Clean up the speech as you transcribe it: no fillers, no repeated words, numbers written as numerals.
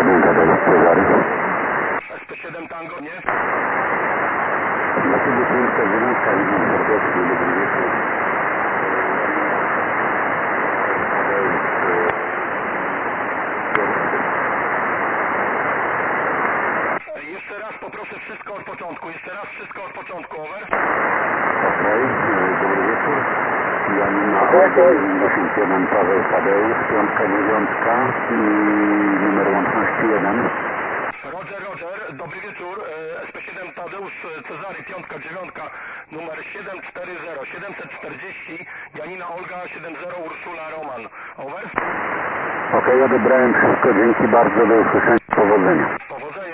1 Tadeusz Cezary. SP7 Tango, nie? Dla ciebie Trójka Dziewiątka, witam serdecznie, dobry wieczór. Jeszcze raz poproszę wszystko od początku, jeszcze raz wszystko od początku, over. Okej, dobry wieczór. Janina Olga 91, Paweł Tadeusz, 5-9 i numer łączności 1. Roger, dobry wieczór, SP7 Tadeusz Cezary, 5-9, numer 740, 740, Janina Olga 70, Urszula Roman, over. Okej, odebrałem wszystko, dzięki bardzo, do usłyszenia, powodzenia.